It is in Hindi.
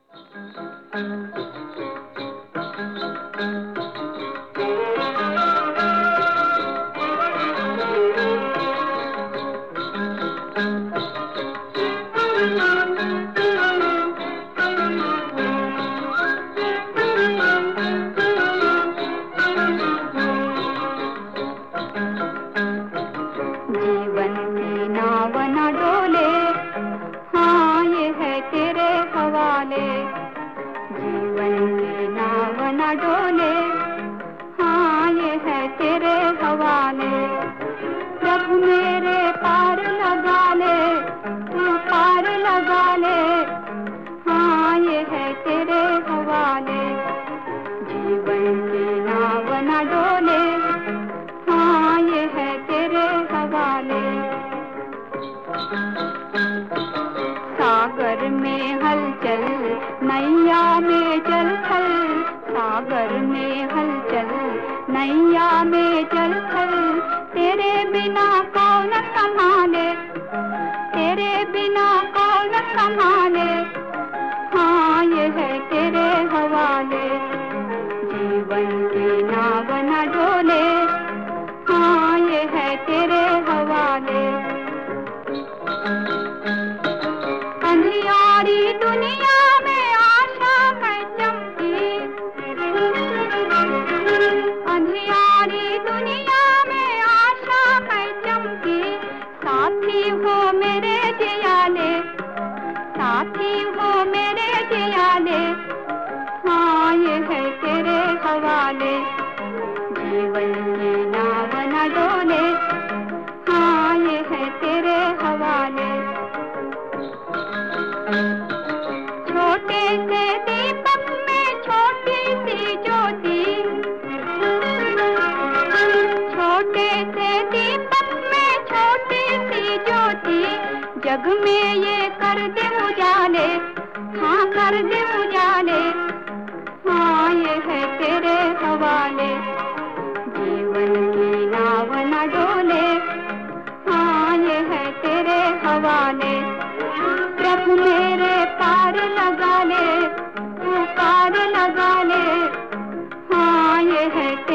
जीवन की नाव न डोले, हाँ ये है तेरे हवाले। जीवन की नाव न डोले, हाँ ये है तेरे हवाले। प्रभु मेरे पार लगा ले, तू पार लगा ले, हाँ ये है तेरे हवाले। जीवन की नाव न डोले, हाँ ये है तेरे हवाले। सागर में हलचल, नैया में चल थल। सागर में हलचल, नैया में चल थल। तेरे बिना कौन संभाले, तेरे बिना कौन संभाले, हाँ ये है तेरे हवाले। जीवन की नाव न डोले, हाँ ये है तेरे हवाले। अंधियारी दुनिया में आशा है चमकी, अंधियारी दुनिया में आशा है चमकी। साथी हो मेरे जियाले, साथी हो मेरे जियाले, हाँ ये है तेरे हवाले। जीवन की नाव न डोले, हाँ ये है तेरे हवाले। छोटे से दीपक में छोटी सी ज्योति, छोटे से दीपक में छोटी सी ज्योति। जग में ये कर दे उजाले, हाँ कर दे उजाले, हाँ ये है तेरे हवाले। जीवन की नाव न डोले, हाँ ये है तेरे हवाले। प्रभु मेरे पार लगा ले, तू पार लगा ले, हाँ ये है